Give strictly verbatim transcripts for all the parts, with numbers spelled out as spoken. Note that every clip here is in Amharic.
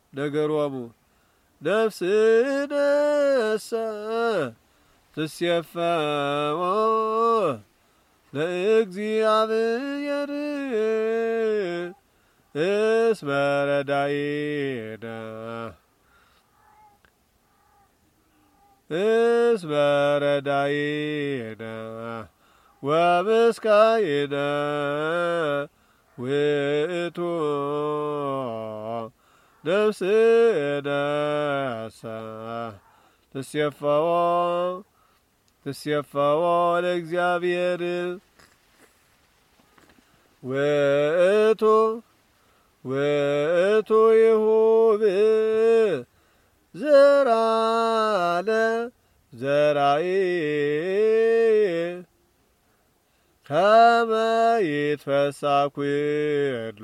ነገሮሙ ነፍስነሰ ትሴፈዎ ለእግዚአብሔር እስመ ረዳኢነ እስመ ረዳኢነ ወምስካኢነ ውእቱ ነፍስነሰ ትሴፈዎ ትሴፈዎ ለእግዚአብሔር ውእቱ ውእቱ ይሁብ ዘራለ ዘራኢ ከመ ይትፈሳህ ኩሎ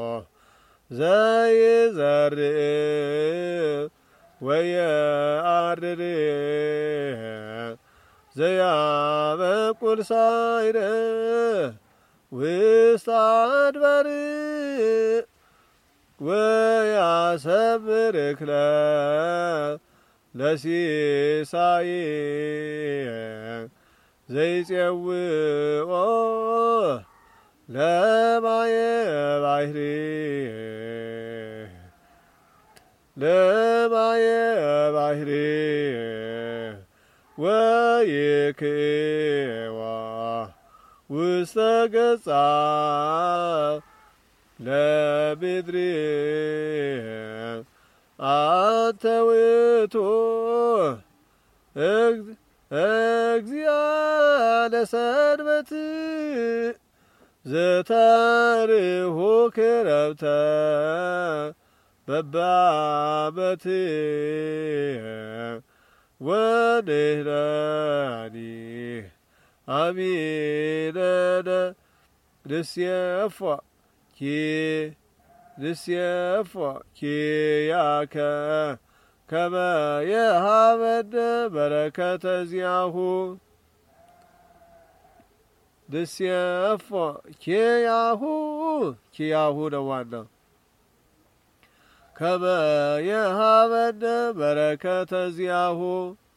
ዘይዘርእ ወየዐርር ዘያበቁል ሳይረ ውስተ አድባር ወያሰምር እክለ ለሲሳይ ዘይጼውኦ ለማየ ባሕሪ ለማየ ባሕሪ ወይክዋ ውስተ ገጻ ለምድር አንተ ውእቱ እግዚአ ለሰንበት ዘተርሁ ክረምተ በበዓመት ወንሕነኒ አሚነነ ንሴፎ ኪ ንሴፎ ኪያከ ከመ የሀበነ በረከተ ዚአሁ ንሴፎ ኪያሁ ኪያሁ ነው ዋናው። ከመ የሀበነ በረከተ ዚአሁ